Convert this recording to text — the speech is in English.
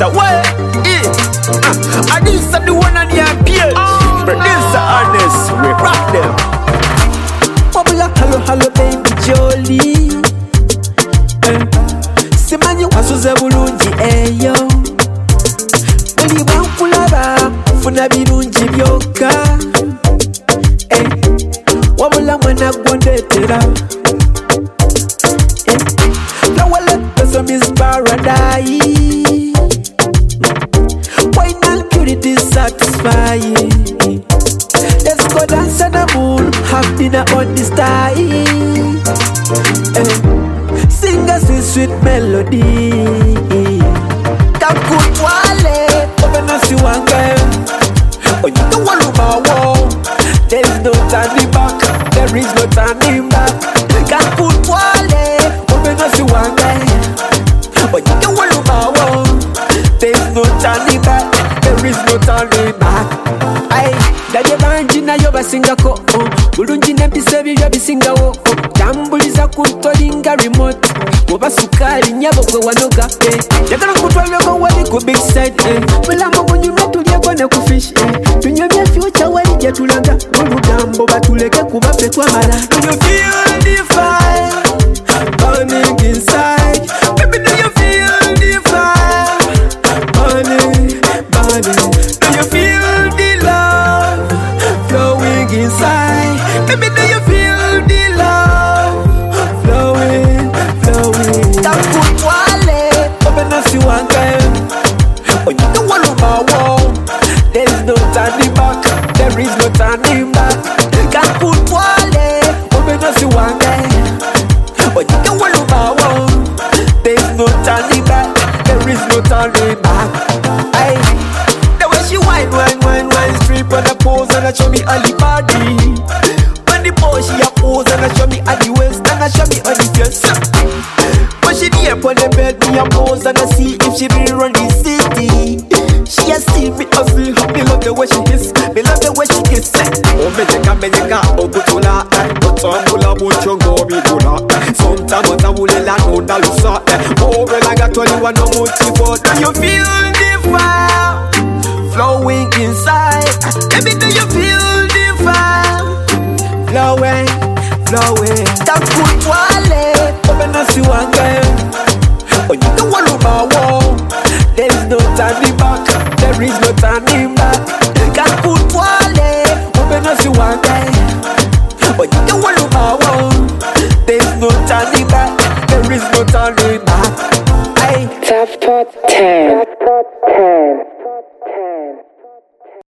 Well, I this the one on the appeal. Producer Ernest, we rock them. Bubble hello, hello, baby Jolie. Simanyi wasuze bulungi eyo. Buli bwankulaba funa birungi byokka. Wabula mwana gwondetera. Nawaleta Miss Paradise. Wine and purity satisfying. Let's go dance on the moon, have dinner on the sky. Sing us a sweet melody. Kakutwale, open us you one girl. Oh, you don't want to bow. There's no turning back. There is no turning back. Kakutwale, open us you one girl. Oh, you don't want to bow. There's no turning back. There is no turning back. Aye, daje banji na yo basingako. Bulungi n'empisa ebyo bisingawo. Tambuliza ku tolinga remote. Oba sukali nyabo gwe wanoga. Yagala kutwalako wali ku big side. Mulamu bunyume tulyeko ne ku fish. Tunyomye future wali gye tulaga. Olugambo batuleke kuba ffe twamala. Do you feel the fire burning inside? Baby, do you feel the fire burning, burning? Do you feel the love flowing inside? Baby, do you feel the love flowing, flowing? Kakutwale, open us you one girl. Oh, you don't want to bow. There is no turning back. There is no turning back. Kakutwale, open us you one girl. Oh, you don't want to bow. There is no turning back. There is no turning back. Aye. The way she wine, strip on the pose and I show me all the body. On the pose she a pose and I show me all the waist and I show me all the face. When she near on the bed, me a pose and I see if she really run the city. She a see me hustle, me love the way she kiss, me love the way she kiss. Oh menyeka, oh butula, otambula buchongo bigula. Sometimes otawulela nonda lusa. Oh relaga 21 no motivo. Do you feel the fire flowing inside? Baby, do you feel the fire flowing, flowing? Kakutwale, open us you one girl. Oh, you don't want to bow. There is no turning back. There is no turning back. Kakutwale, open us you one girl. Oh, you don't want to bow. There is no turning back. There is no turning back. Aye. Top 10.